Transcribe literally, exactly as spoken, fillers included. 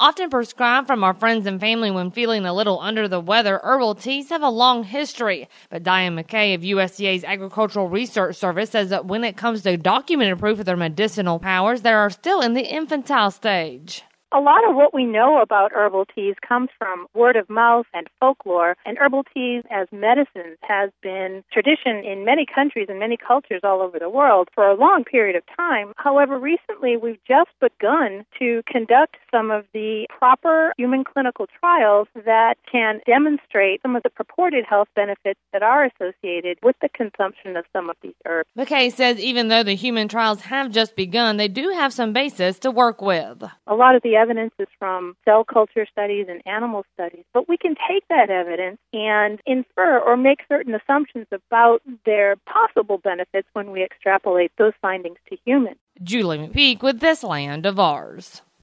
Often prescribed from our friends and family when feeling a little under the weather, herbal teas have a long history. But Diane McKay of U S D A's Agricultural Research Service says that when it comes to documented proof of their medicinal powers, they are still in the infantile stage. A lot of what we know about herbal teas comes from word of mouth and folklore, and herbal teas as medicines has been tradition in many countries and many cultures all over the world for a long period of time. However, recently we've just begun to conduct some of the proper human clinical trials that can demonstrate some of the purported health benefits that are associated with the consumption of some of these herbs. McKay says even though the human trials have just begun, they do have some basis to work with. A lot of the evidence is from cell culture studies and animal studies, but we can take that evidence and infer or make certain assumptions about their possible benefits when we extrapolate those findings to humans. Julie McPeak with This Land of Ours.